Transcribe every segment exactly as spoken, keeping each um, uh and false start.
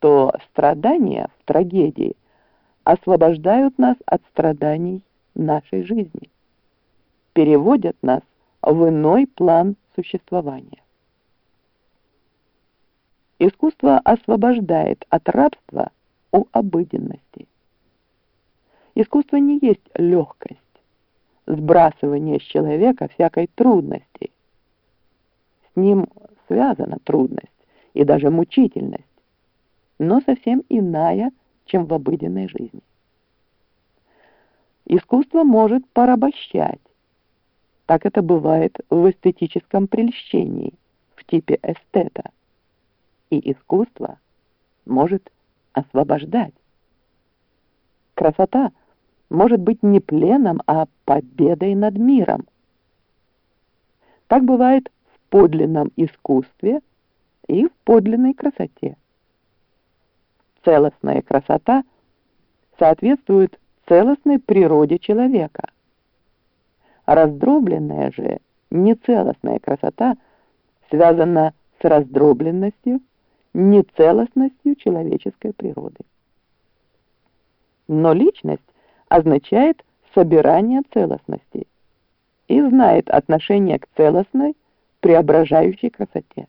что страдания в трагедии освобождают нас от страданий нашей жизни, переводят нас в иной план существования. Искусство освобождает от рабства у обыденности. Искусство не есть легкость, сбрасывание с человека всякой трудности. С ним связана трудность и даже мучительность, но совсем иная, чем в обыденной жизни. Искусство может порабощать. Так это бывает в эстетическом прельщении, в типе эстета. И искусство может освобождать. Красота может быть не пленом, а победой над миром. Так бывает в подлинном искусстве и в подлинной красоте. Целостная красота соответствует целостной природе человека. Раздробленная же, нецелостная красота связана с раздробленностью, нецелостностью человеческой природы. Но личность означает собирание целостности и знает отношение к целостной, преображающей красоте.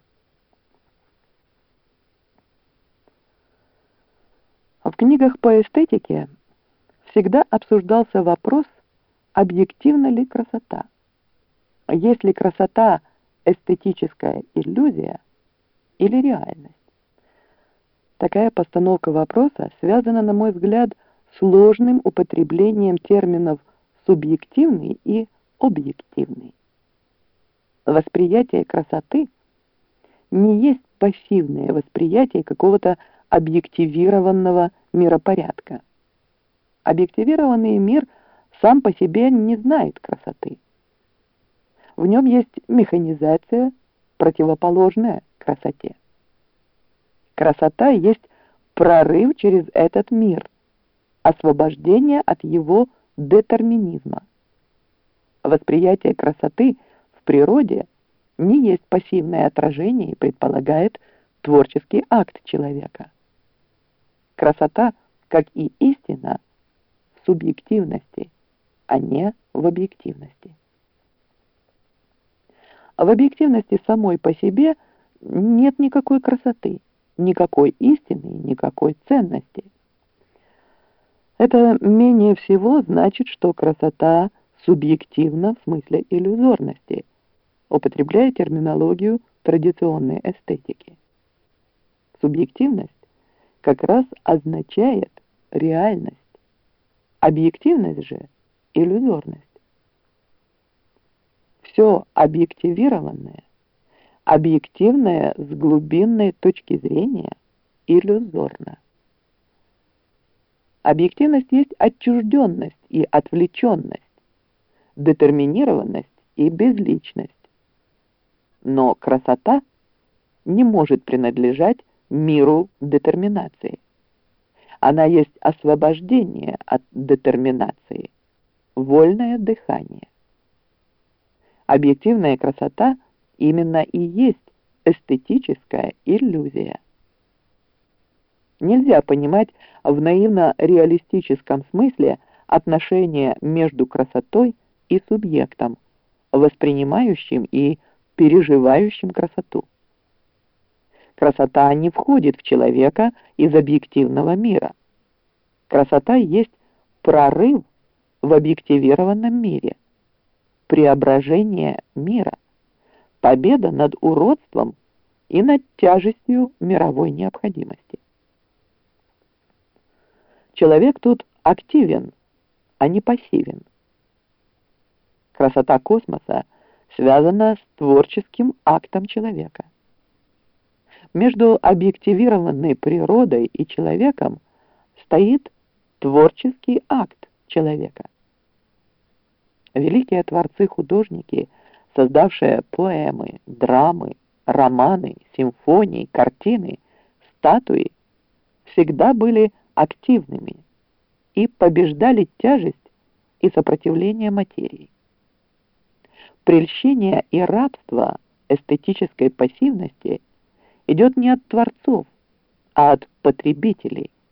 В книгах по эстетике всегда обсуждался вопрос, объективна ли красота. Есть ли красота эстетическая иллюзия или реальность? Такая постановка вопроса связана, на мой взгляд, с сложным употреблением терминов субъективный и объективный. Восприятие красоты не есть пассивное восприятие какого-то объективированного миропорядка. Объективированный мир сам по себе не знает красоты. В нем есть механизация, противоположная красоте. Красота есть прорыв через этот мир, освобождение от его детерминизма. Восприятие красоты в природе не есть пассивное отражение и предполагает творческий акт человека. Красота, как и истина, в субъективности, а не в объективности. В объективности самой по себе нет никакой красоты, никакой истины, никакой ценности. Это менее всего значит, что красота субъективна в смысле иллюзорности, употребляя терминологию традиционной эстетики. Субъективность как раз означает реальность, объективность же – иллюзорность. Все объективированное, объективное с глубинной точки зрения иллюзорно. Объективность есть отчужденность и отвлеченность, детерминированность и безличность. Но красота не может принадлежать миру детерминации. Она есть освобождение от детерминации, вольное дыхание. Объективная красота именно и есть эстетическая иллюзия. Нельзя понимать в наивно-реалистическом смысле отношения между красотой и субъектом, воспринимающим и переживающим красоту. Красота не входит в человека из объективного мира. Красота есть прорыв в объективированном мире, преображение мира, победа над уродством и над тяжестью мировой необходимости. Человек тут активен, а не пассивен. Красота космоса связана с творческим актом человека. Между объективированной природой и человеком стоит творческий акт человека. Великие творцы-художники, создавшие поэмы, драмы, романы, симфонии, картины, статуи, всегда были активными и побеждали тяжесть и сопротивление материи. Прельщение и рабство эстетической пассивности идет не от творцов, а от потребителей.